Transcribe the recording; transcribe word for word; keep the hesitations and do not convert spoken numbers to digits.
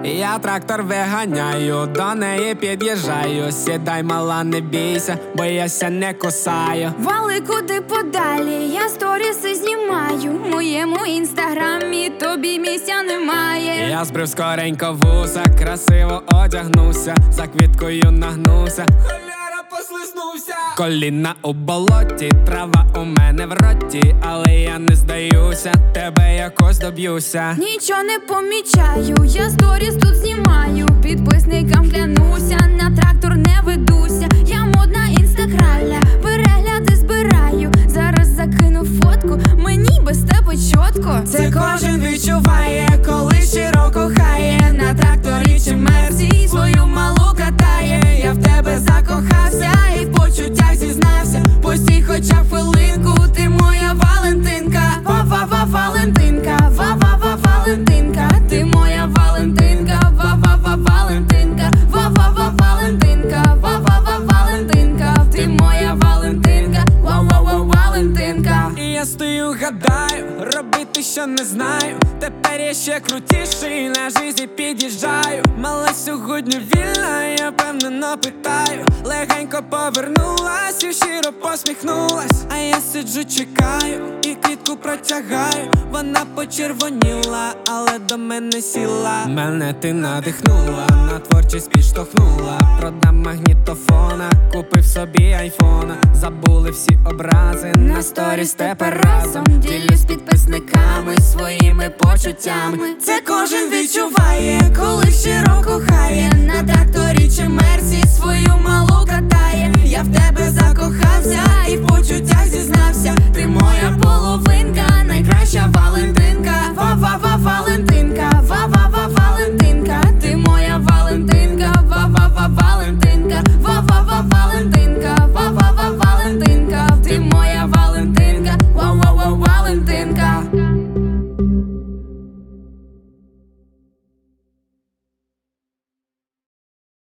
Я трактор виганяю, до неї під'їжджаю. Сідай, мала, не бійся, бо я ся не кусаю. Вали куди подалі, я сторіси знімаю. В моєму інстаграмі тобі місця немає. Я збрив скоренько вуса, красиво одягнуся, за квіткою нагнуся. Холєра, послизнувся. Коліна у болоті, трава у мене в роті, але я не здаюся, тебе якось доб'юся. Нічого не помічаю, я сторіс тут знімаю. Підписникам клянуся, на трактор не ведуся. Я модна інстаграля, перегляди збираю. Зараз закину фотку, мені без тебе чітко. Це кожен відчуває, коли щиро кохає. На тракторі чи мерзі свою малу катає. Я в тебе закохався і в почуттях зізнався. Постій хоча б хвилинку, ти моя Валентинка. Ва-ва-ва, Валентинка, ва-ва-ва, Валентинка. Ти моя Валентинка, ва-ва-ва, Валентинка. Ва-ва-ва, Валентинка, ва-ва-ва, Валентинка. Ти моя Валентинка, ва-ва-ва, Валентинка. І я стою, гадаю, робити що не знаю. Тепер я ще крутіший, на житті під'їжджаю. Мала сьогодні вільна, я впевнено питаю. Легенько повернулась і щиро посміхнулась. А я сиджу, чекаю і квітку протягаю. Вона почервоніла, але до мене сіла. Мене ти надихнула, на творчість підштовхнула. Продам магнітофона, купив собі айфона. Забули всі образи, на сторіс тепер разом. Ділюсь з підписниками своїми почуттями. Це кожен відчуває, коли щиро кохає. На тракторі чи мерсі свою малу катає. Я в тебе закохався і в почуттях зізнався. Ти моя половина.